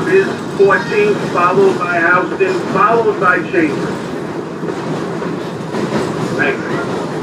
is 14, followed by Houston, followed by Chambers. Thanks.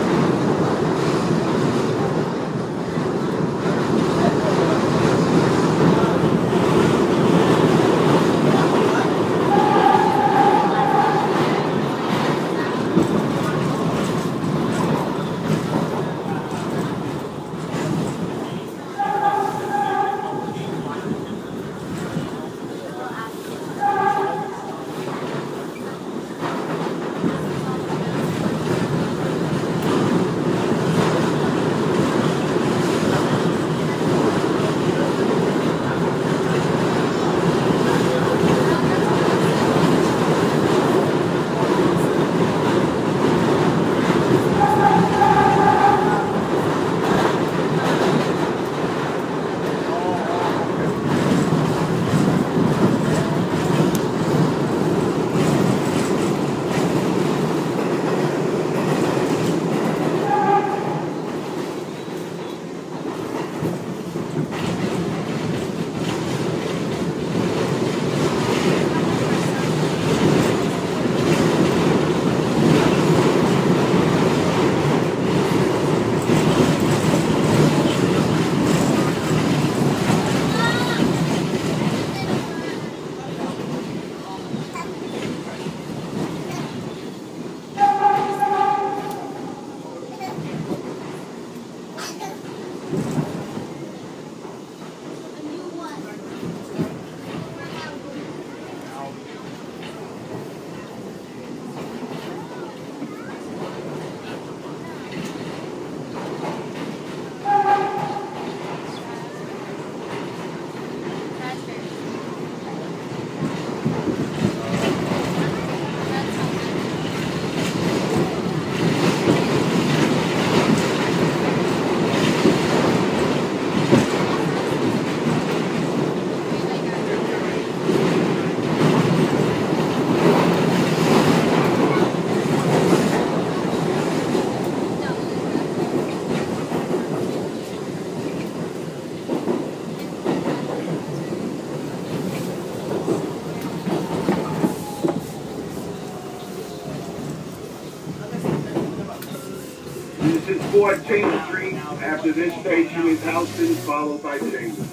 This is 14th Street. After this station is Houston, followed by Chambers.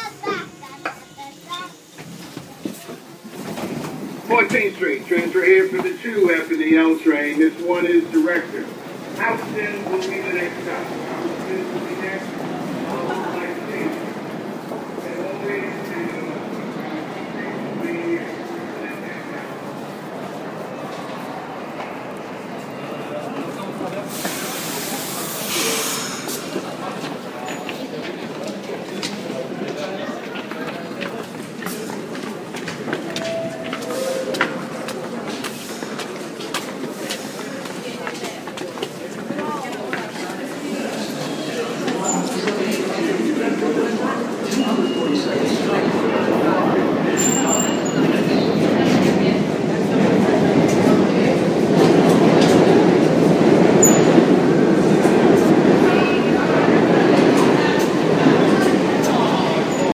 14th Street. Transfer here for the 2 after the L train. This one is Director. Houston will be the next stop.